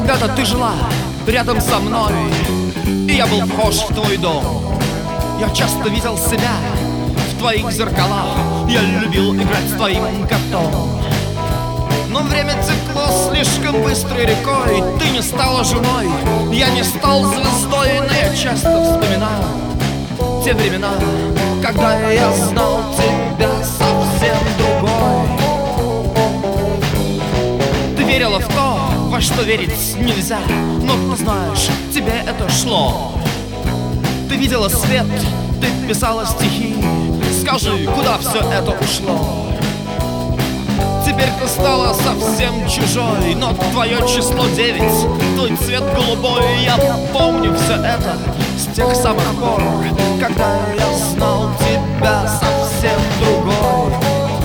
Когда-то ты жила рядом со мной, и я был вхож в твой дом. Я часто видел себя в твоих зеркалах, я любил играть с твоим котом. Но время текло слишком быстрой рекой, ты не стала женой, я не стал звездой. Но я часто вспоминаю те времена, когда я знал тебя совсем другой. Ты верила в то, во что верить нельзя, но ты знаешь, тебе это шло. Ты видела свет, ты писала стихи, скажи, куда все это ушло? Теперь ты стала совсем чужой, но твое число 9, твой цвет голубой. Я помню все это с тех самых пор, когда я знал тебя совсем другой.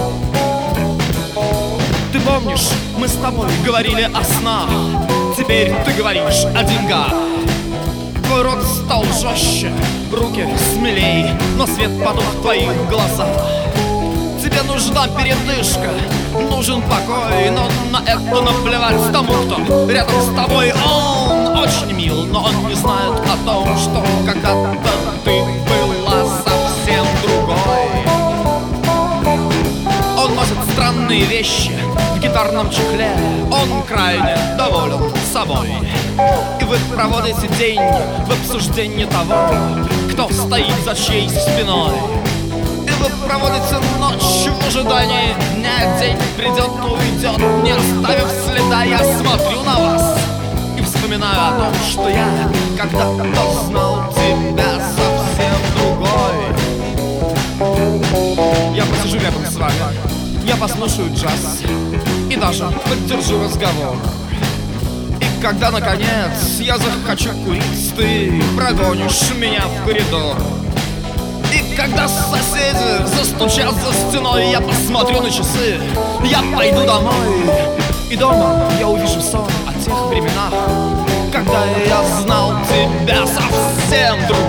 Ты помнишь, мы с тобой говорили о снах, теперь ты говоришь о деньгах. Твой рот стал жестче, руки смелей, но свет потух в твоих глазах. Тебе нужна передышка, нужен покой, но на это наплевать тому, кто рядом с тобой. Он очень мил, но он не знает о том, что когда-то ты была совсем другой. Он носит странные вещи в гитарном чехле, он крайне доволен собой. И вы проводите день в обсуждении того, кто стоит за чьей спиной. И вы проводите ночь в ожидании дня, день придет, уйдет, не оставив следа. Я смотрю на вас и вспоминаю о том, что я когда-то знал тебя совсем другой. Я посижу рядом с вами, я послушаю джаз и даже поддержу разговор. И когда, наконец, я захочу курить, ты прогонишь меня в коридор. И когда соседи застучат за стеной, я посмотрю на часы, я пойду домой. И дома я увижу сон о тех временах, когда я знал тебя совсем другой.